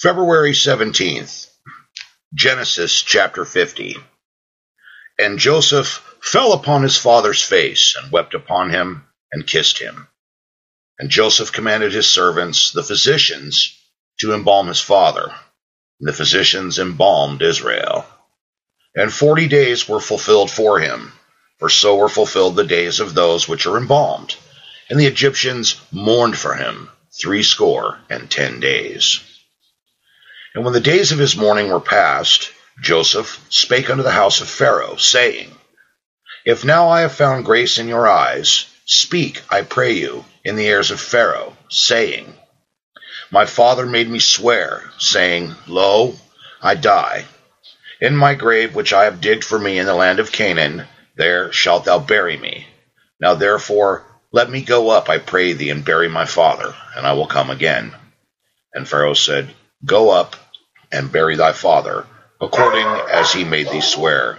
February 17th, Genesis chapter 50. And Joseph fell upon his father's face, and wept upon him, and kissed him. And Joseph commanded his servants, the physicians, to embalm his father. And the physicians embalmed Israel. And 40 days were fulfilled for him, for so were fulfilled the days of those which are embalmed. And the Egyptians mourned for him 60 days. And when the days of his mourning were past, Joseph spake unto the house of Pharaoh, saying, If now I have found grace in your eyes, speak, I pray you, in the ears of Pharaoh, saying, My father made me swear, saying, Lo, I die. In my grave which I have digged for me in the land of Canaan, there shalt thou bury me. Now therefore let me go up, I pray thee, and bury my father, and I will come again. And Pharaoh said, Go up and bury thy father, according as he made thee swear.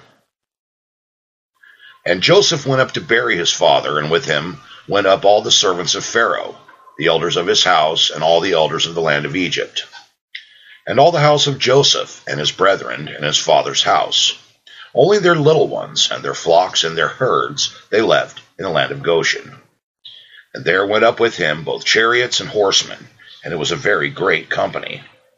And Joseph went up to bury his father, and with him went up all the servants of Pharaoh, the elders of his house, and all the elders of the land of Egypt. And all the house of Joseph, and his brethren, and his father's house. Only their little ones, and their flocks, and their herds, they left in the land of Goshen. And there went up with him both chariots and horsemen, and it was a very great company.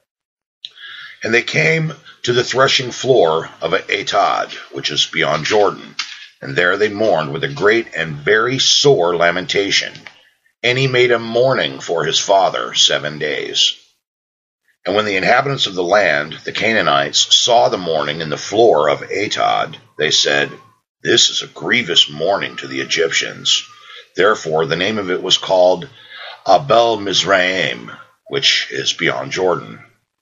And they came to the threshing floor of Atad, which is beyond Jordan, and there they mourned with a great and very sore lamentation. And he made a mourning for his father 7 days. And when the inhabitants of the land, the Canaanites, saw the mourning in the floor of Atad, they said, This is a grievous mourning to the Egyptians. Therefore the name of it was called Abel Mizraim, which is beyond Jordan.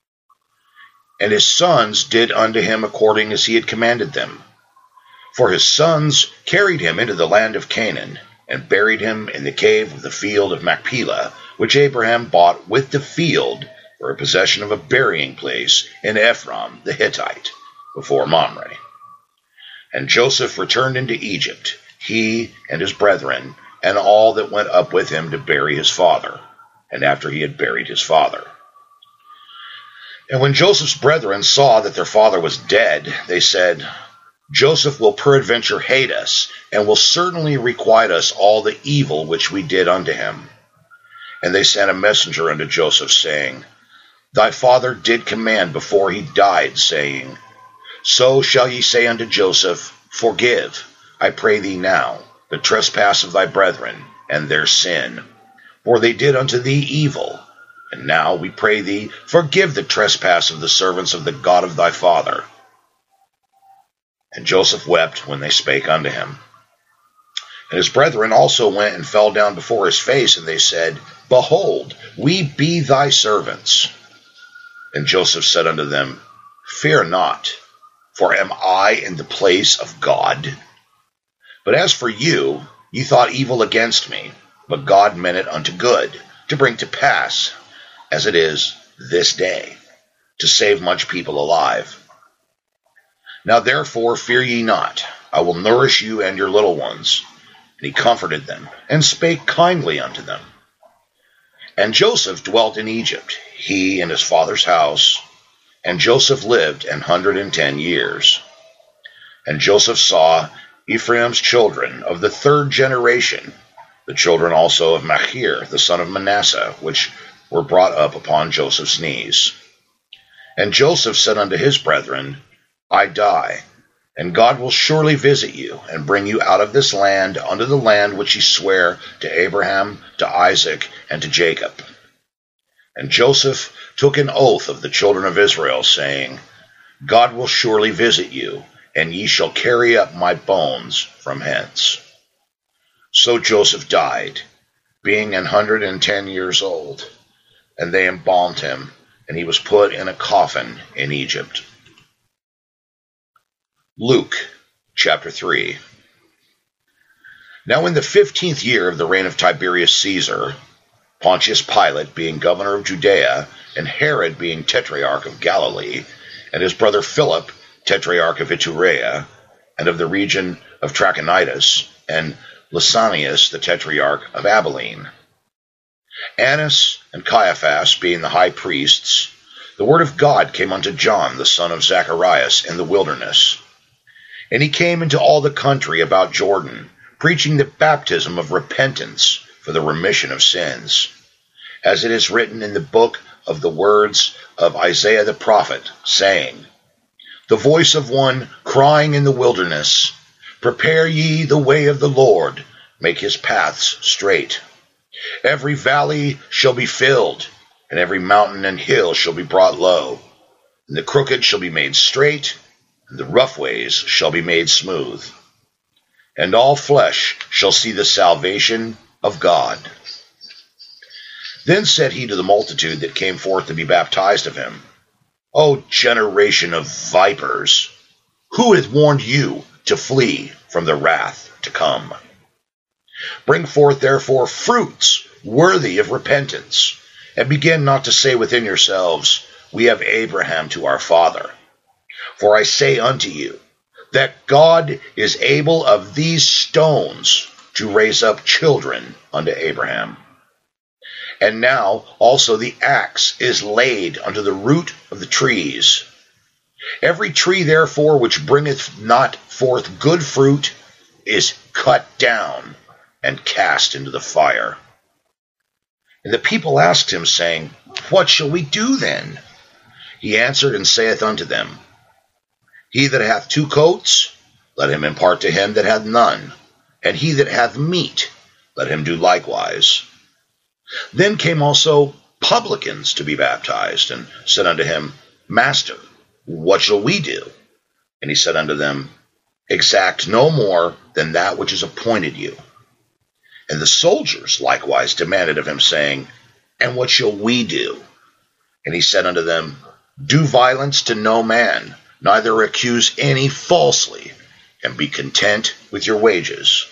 And his sons did unto him according as he had commanded them. For his sons carried him into the land of Canaan, and buried him in the cave of the field of Machpelah, which Abraham bought with the field for a possession of a burying place in Ephron the Hittite, before Mamre. And Joseph returned into Egypt, he and his brethren, and all that went up with him to bury his father, and after he had buried his father. And when Joseph's brethren saw that their father was dead, they said, Joseph will peradventure hate us, and will certainly requite us all the evil which we did unto him. And they sent a messenger unto Joseph, saying, Thy father did command before he died, saying, So shall ye say unto Joseph, Forgive, I pray thee now, the trespass of thy brethren, and their sin. For they did unto thee evil. And now, we pray thee, forgive the trespass of the servants of the God of thy father. And Joseph wept when they spake unto him. And his brethren also went and fell down before his face, and they said, Behold, we be thy servants. And Joseph said unto them, Fear not, for am I in the place of God? But as for you, ye thought evil against me, but God meant it unto good, to bring to pass, as it is this day, to save much people alive. Now therefore fear ye not, I will nourish you and your little ones. And he comforted them, and spake kindly unto them. And Joseph dwelt in Egypt, he and his father's house, and Joseph lived 110 years. And Joseph saw Ephraim's children of the 3rd generation, the children also of Machir, the son of Manasseh, which were brought up upon Joseph's knees. And Joseph said unto his brethren, I die, and God will surely visit you, and bring you out of this land unto the land which he sware to Abraham, to Isaac, and to Jacob. And Joseph took an oath of the children of Israel, saying, God will surely visit you, and ye shall carry up my bones from hence. So Joseph died, being 110 years old. And they embalmed him, and he was put in a coffin in Egypt. Luke chapter 3. Now in the 15th year of the reign of Tiberius Caesar, Pontius Pilate being governor of Judea, and Herod being tetrarch of Galilee, and his brother Philip, tetrarch of Iturea, and of the region of Trachonitis, and Lysanias, the tetrarch of Abilene, Annas and Caiaphas, being the high priests, the word of God came unto John, the son of Zacharias, in the wilderness. And he came into all the country about Jordan, preaching the baptism of repentance for the remission of sins, as it is written in the book of the words of Isaiah the prophet, saying, The voice of one crying in the wilderness, Prepare ye the way of the Lord, make his paths straight. Every valley shall be filled, and every mountain and hill shall be brought low, and the crooked shall be made straight, and the rough ways shall be made smooth. And all flesh shall see the salvation of God. Then said he to the multitude that came forth to be baptized of him, O generation of vipers, who hath warned you to flee from the wrath to come? Bring forth therefore fruits worthy of repentance, and begin not to say within yourselves, We have Abraham to our father. For I say unto you, that God is able of these stones to raise up children unto Abraham. And now also the axe is laid unto the root of the trees. Every tree therefore which bringeth not forth good fruit is cut down and cast into the fire. And the people asked him, saying, What shall we do then? He answered and saith unto them, He that hath 2 coats, let him impart to him that hath none, and he that hath meat, let him do likewise. Then came also publicans to be baptized, and said unto him, Master, what shall we do? And he said unto them, Exact no more than that which is appointed you. And the soldiers likewise demanded of him, saying, And what shall we do? And he said unto them, Do violence to no man, neither accuse any falsely, and be content with your wages.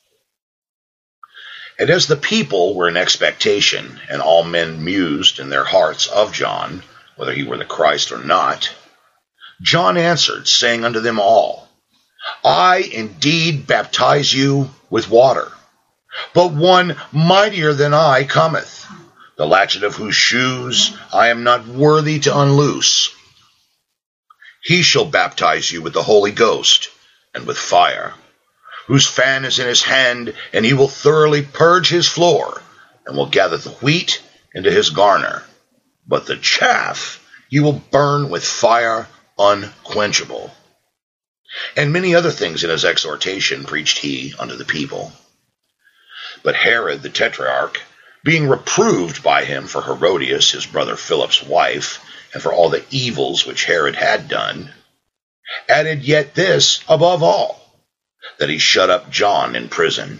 And as the people were in expectation, and all men mused in their hearts of John, whether he were the Christ or not, John answered, saying unto them all, I indeed baptize you with water, but one mightier than I cometh, the latchet of whose shoes I am not worthy to unloose. He shall baptize you with the Holy Ghost and with fire, whose fan is in his hand, and he will thoroughly purge his floor, and will gather the wheat into his garner. But the chaff he will burn with fire unquenchable. And many other things in his exhortation preached he unto the people. But Herod the Tetrarch, being reproved by him for Herodias, his brother Philip's wife, and for all the evils which Herod had done, added yet this above all, that he shut up John in prison.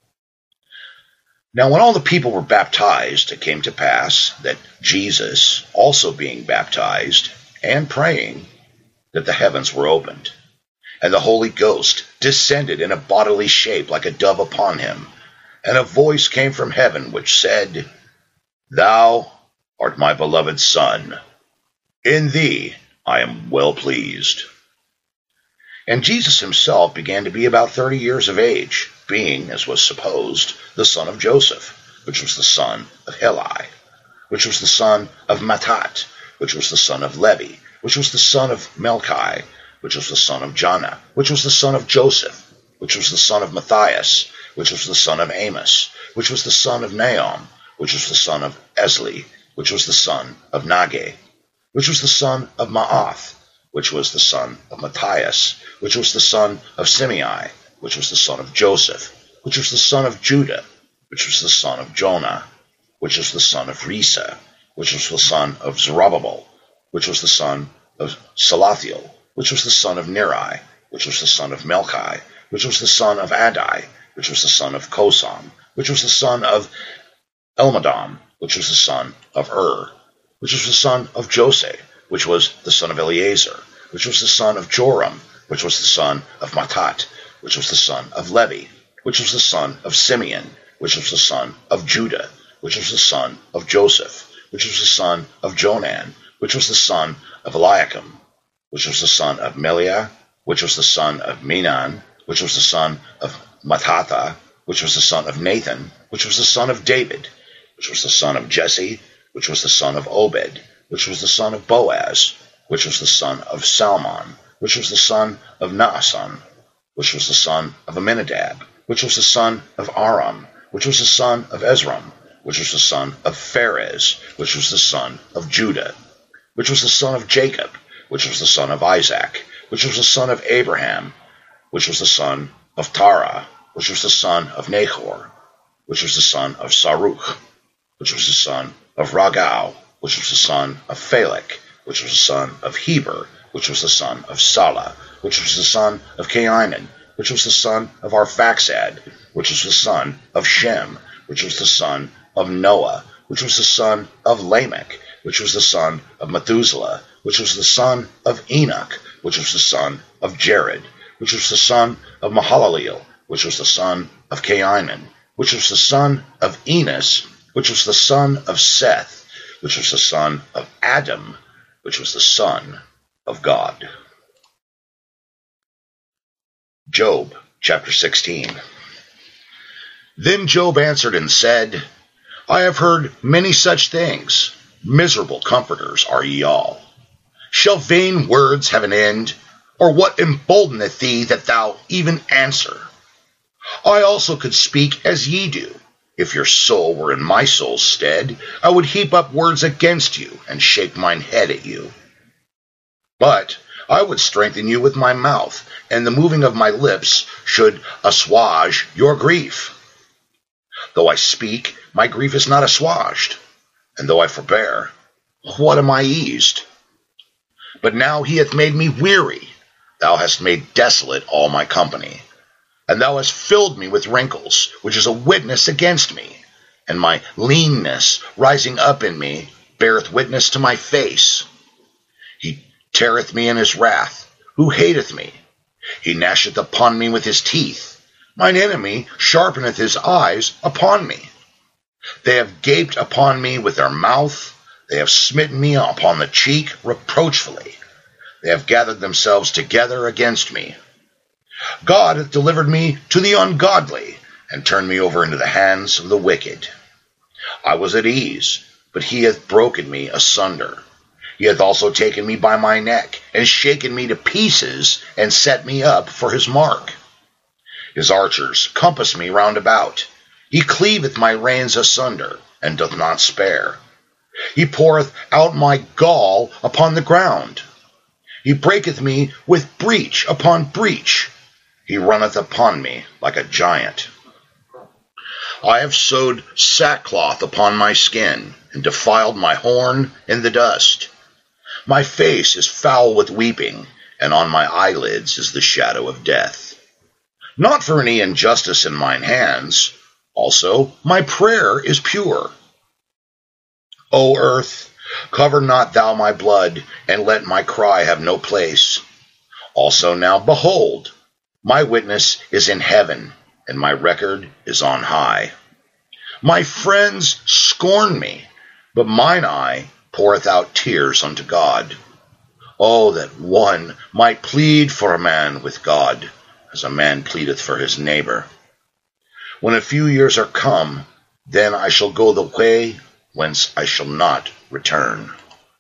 Now when all the people were baptized, it came to pass that Jesus, also being baptized, and praying, that the heavens were opened, and the Holy Ghost descended in a bodily shape like a dove upon him, and a voice came from heaven which said, Thou art my beloved Son, in thee I am well pleased. And Jesus himself began to be about 30 years of age, being, as was supposed, the son of Joseph, which was the son of Heli, which was the son of Matthat, which was the son of Levi, which was the son of Melchi, which was the son of Janna, which was the son of Joseph, which was the son of Matthias, which was the son of Amos, which was the son of Nahum, which was the son of Esli, which was the son of Nagge, which was the son of Maath, which was the son of Matthias, which was the son of Simei, which was the son of Joseph, which was the son of Judah, which was the son of Jonah, which was the son of Risa, which was the son of Zerubbabel, which was the son of Salathiel, which was the son of Neri, which was the son of Melchi, which was the son of Adai, which was the son of Kosam, which was the son of Elmadam, which was the son of which was the son of Jose, which was the son of Eleazar, which was the son of Joram, which was the son of Matthat, which was the son of Levi, which was the son of Simeon, which was the son of Judah, which was the son of Joseph, which was the son of Jonan, which was the son of Eliakim, which was the son of Meliah, which was the son of Menan, which was the son of Mattatha, which was the son of Nathan, which was the son of David, which was the son of Jesse, which was the son of Obed, which was the son of Boaz, which was the son of Salmon, which was the son of Naason, which was the son of Amminadab, which was the son of Aram, which was the son of Ezram, which was the son of Pharez, which was the son of Judah, which was the son of Jacob, which was the son of Isaac, which was the son of Abraham, which was the son of Terah, which was the son of Nahor, which was the son of Saruch, which was the son of Ragau, which was the son of Phalec, which was the son of Heber, which was the son of Salah, which was the son of Cainan, which was the son of Arphaxad, which was the son of Shem, which was the son of Noah, which was the son of Lamech, which was the son of Methuselah, which was the son of Enoch, which was the son of Jared, which was the son of Mahalaleel, which was the son of Cainan, which was the son of Enos, which was the son of Seth, which was the son of Adam, which was the son of God. Job, chapter 16. Then Job answered and said, I have heard many such things. Miserable comforters are ye all. Shall vain words have an end? Or what emboldeneth thee that thou even answer? I also could speak as ye do. If your soul were in my soul's stead, I would heap up words against you, and shake mine head at you. But I would strengthen you with my mouth, and the moving of my lips should assuage your grief. Though I speak, my grief is not assuaged, and though I forbear, what am I eased? But now he hath made me weary. Thou hast made desolate all my company. And thou hast filled me with wrinkles, which is a witness against me. And my leanness rising up in me beareth witness to my face. He teareth me in his wrath, who hateth me. He gnasheth upon me with his teeth. Mine enemy sharpeneth his eyes upon me. They have gaped upon me with their mouth. They have smitten me upon the cheek reproachfully. They have gathered themselves together against me. God hath delivered me to the ungodly, and turned me over into the hands of the wicked. I was at ease, but he hath broken me asunder. He hath also taken me by my neck, and shaken me to pieces, and set me up for his mark. His archers compass me round about. He cleaveth my reins asunder, and doth not spare. He poureth out my gall upon the ground. He breaketh me with breach upon breach. He runneth upon me like a giant. I have sewed sackcloth upon my skin, and defiled my horn in the dust. My face is foul with weeping, and on my eyelids is the shadow of death. Not for any injustice in mine hands. Also my prayer is pure. O earth, cover not thou my blood, and let my cry have no place. Also now, behold, my witness is in heaven, and my record is on high. My friends scorn me, but mine eye poureth out tears unto God. Oh, that one might plead for a man with God, as a man pleadeth for his neighbor. When a few years are come, then I shall go the way whence I shall not return.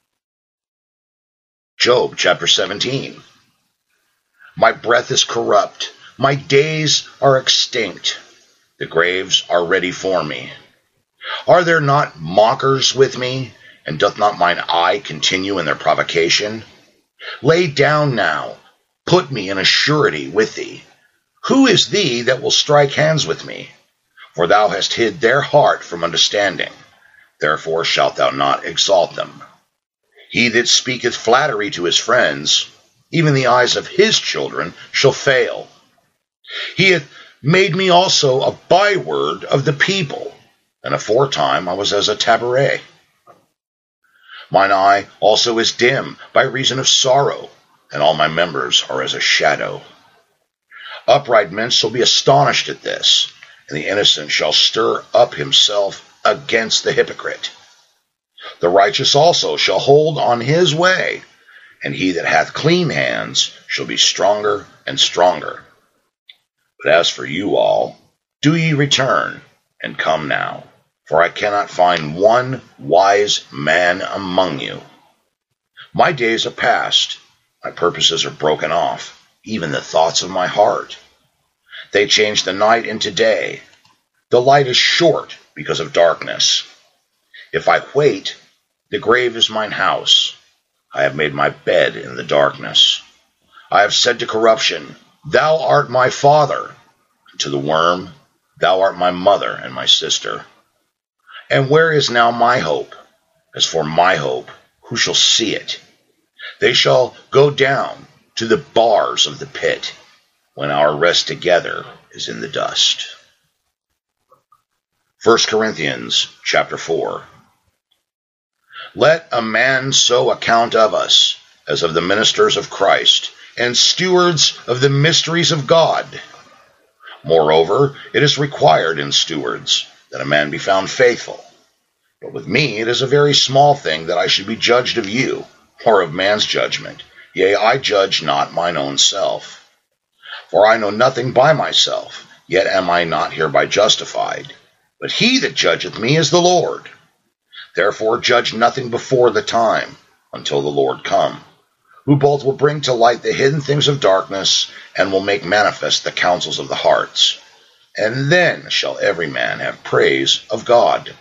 Job chapter 17. My breath is corrupt, my days are extinct, the graves are ready for me. Are there not mockers with me, and doth not mine eye continue in their provocation? Lay down now, put me in a surety with thee. Who is thee that will strike hands with me? For thou hast hid their heart from understanding, therefore shalt thou not exalt them. He that speaketh flattery to his friends, even the eyes of his children shall fail. He hath made me also a byword of the people, and aforetime I was as a tabaret. Mine eye also is dim by reason of sorrow, and all my members are as a shadow. Upright men shall be astonished at this, and the innocent shall stir up himself against the hypocrite. The righteous also shall hold on his way, and he that hath clean hands shall be stronger and stronger. But as for you all, do ye return, and come now, for I cannot find one wise man among you. My days are past, my purposes are broken off, even the thoughts of my heart. They change the night into day. The light is short because of darkness. If I wait, the grave is mine house. I have made my bed in the darkness. I have said to corruption, Thou art my father. To the worm, Thou art my mother and my sister. And where is now my hope? As for my hope, who shall see it? They shall go down to the bars of the pit, when our rest together is in the dust. 1 Corinthians chapter 4. Let a man so account of us, as of the ministers of Christ, and stewards of the mysteries of God. Moreover, it is required in stewards that a man be found faithful. But with me it is a very small thing that I should be judged of you, or of man's judgment. Yea, I judge not mine own self. For I know nothing by myself, yet am I not hereby justified. But he that judgeth me is the Lord. Therefore judge nothing before the time, until the Lord come, who both will bring to light the hidden things of darkness, and will make manifest the counsels of the hearts. And then shall every man have praise of God.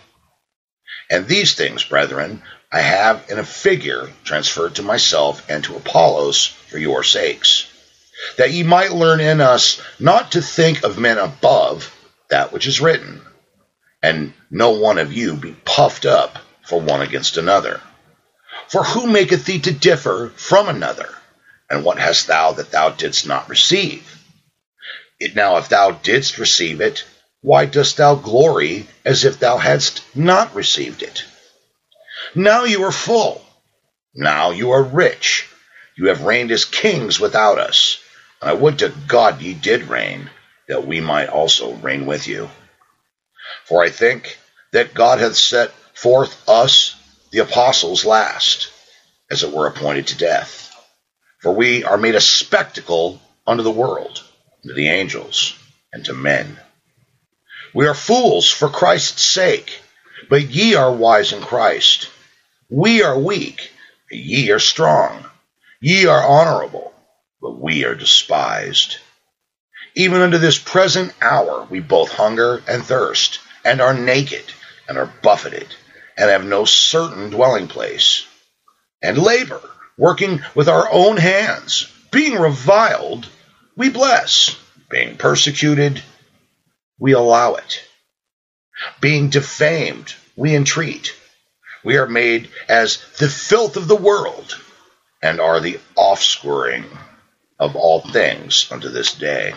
And these things, brethren, I have in a figure transferred to myself and to Apollos for your sakes, that ye might learn in us not to think of men above that which is written, and no one of you be puffed up for one against another. For who maketh thee to differ from another? And what hast thou that thou didst not receive? Now if thou didst receive it, why dost thou glory as if thou hadst not received it? Now you are full. Now you are rich. You have reigned as kings without us. And I would to God ye did reign, that we might also reign with you. For I think that God hath set forth us, the apostles, last, as it were appointed to death. For we are made a spectacle unto the world, to the angels, and to men. We are fools for Christ's sake, but ye are wise in Christ. We are weak, but ye are strong. Ye are honorable, but we are despised. Even unto this present hour we both hunger and thirst, and are naked, and are buffeted, and have no certain dwelling place. And labor, working with our own hands, being reviled, we bless. Being persecuted, we allow it. Being defamed, we entreat. We are made as the filth of the world, and are the offscouring of all things unto this day.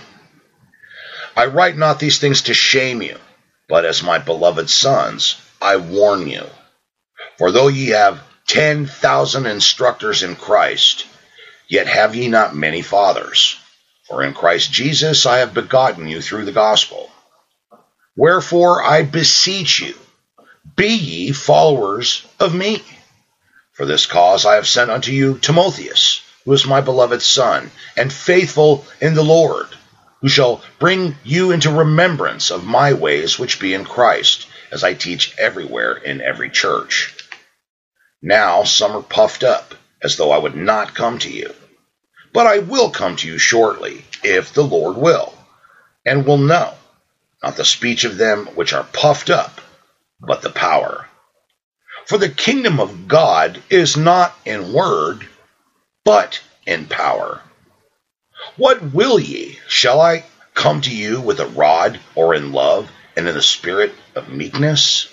I write not these things to shame you, but as my beloved sons, I warn you. For though ye have 10,000 instructors in Christ, yet have ye not many fathers. For in Christ Jesus I have begotten you through the gospel. Wherefore I beseech you, be ye followers of me. For this cause I have sent unto you Timotheus, who is my beloved son, and faithful in the Lord, who shall bring you into remembrance of my ways which be in Christ, as I teach everywhere in every church. Now some are puffed up, as though I would not come to you. But I will come to you shortly, if the Lord will, and will know, not the speech of them which are puffed up, but the power. For the kingdom of God is not in word, but in power. What will ye? Shall I come to you with a rod, or in love, and in the spirit of meekness?